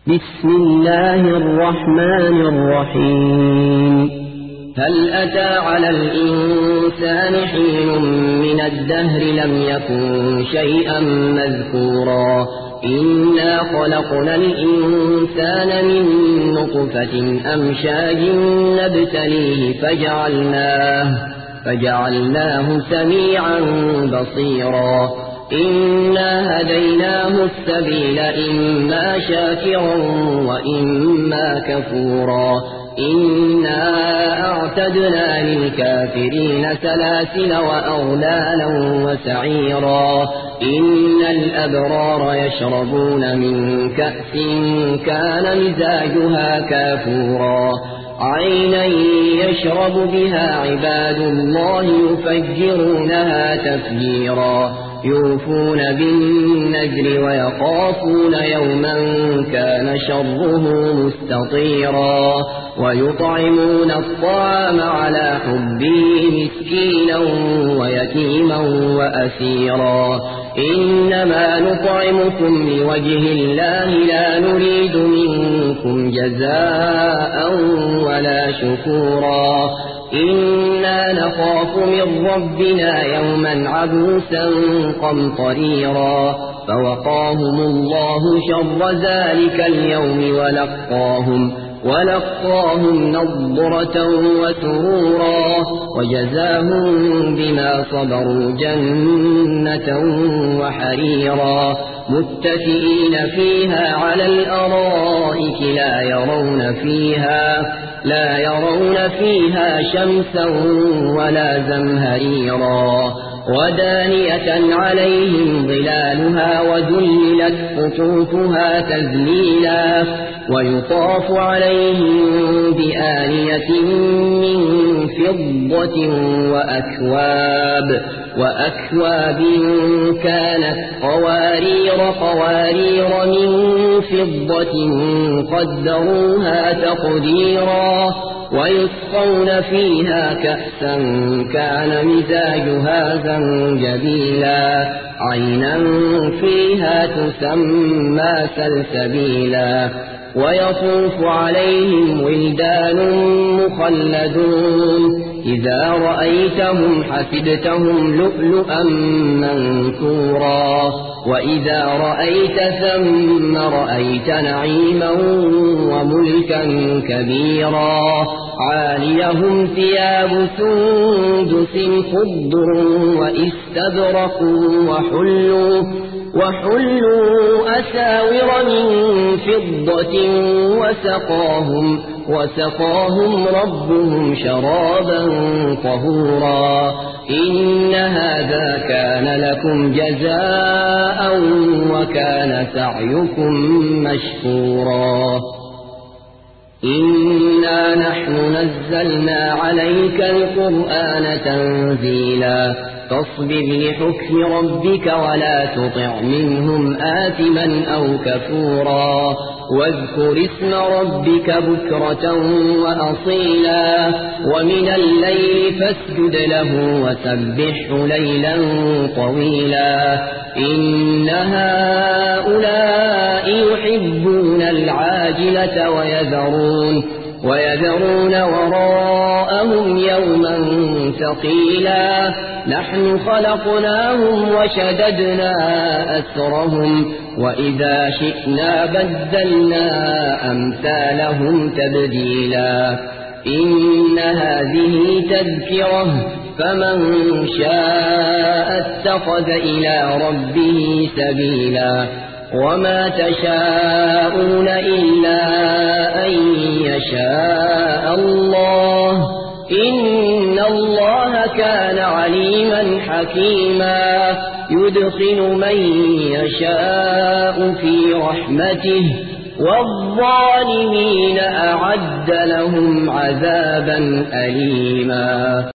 بسم الله الرحمن الرحيم هل أتى على الإنسان حين من الدهر لم يكن شيئا مذكورا إنا خلقنا الإنسان من نطفة أمشاج نبتليه فجعلناه سميعا بصيرا إنا هديناه السبيل إما شاكرا وإما كفورا إنا أعتدنا للكافرين سلاسل وأغلالا وسعيرا إن الأبرار يشربون من كأس كان مزاجها كافورا عينا يشرب بها عباد الله يفجرونها تفجيرا يوفون بالنذر ويخافون يوما كان شره مستطيرا ويطعمون الطعام على حبه مسكينا ويتيما وأسيرا إنما نطعمكم لوجه الله لا نريد منكم جزاء ولا شكورا إنا نخاف من ربنا يوما عبوسا قمطريرا فوقاهم الله شر ذلك اليوم ولقاهم نضرة وسرورا وجزاهم بما صبروا جنة وحريرا متكئين فيها على الأرائك لا يرون فيها شمسا ولا زمهريرا ودانية عليهم ظلالها وذللت قطوفها تذليلا ويطاف عليهم بآنية من فضة وأكواب كانت قوارير من فضة قدروها تقديرا ويسقون فيها كأسا كان مزاجها زنجبيلا عينا فيها تسمى سلسبيلا ويطوف عليهم ولدان مخلدون إذا رأيتهم حسبتهم لؤلؤا منثورا وإذا رأيت ثم رأيت نعيما وملكا كبيرا عاليهم ثياب سندس خضر واستبرق وحلوا أساور من فضة وسقاهم ربهم شرابا طهورا إن هذا كان لكم جزاء وكان سعيكم مشكورا إنا نحن نزلنا عليك القرآن تنزيلا فاصبر لحكم ربك ولا تطع منهم آثما أو كفورا واذكر اسم ربك بكرة وأصيلا ومن الليل فاسجد له وسبحه ليلا طويلا إن هؤلاء يحبون العاجلة ويذرون وراءهم يوما ثقيلا نحن خلقناهم وشددنا أسرهم وإذا شئنا بدلنا أمثالهم تبديلا إن هذه تذكرة فمن شاء اتخذ إلى ربه سبيلا وما تشاءون إلا أن يشاء الله إن الله كان عليما حكيما يدخل من يشاء في رحمته والظالمين أعد لهم عذابا أليما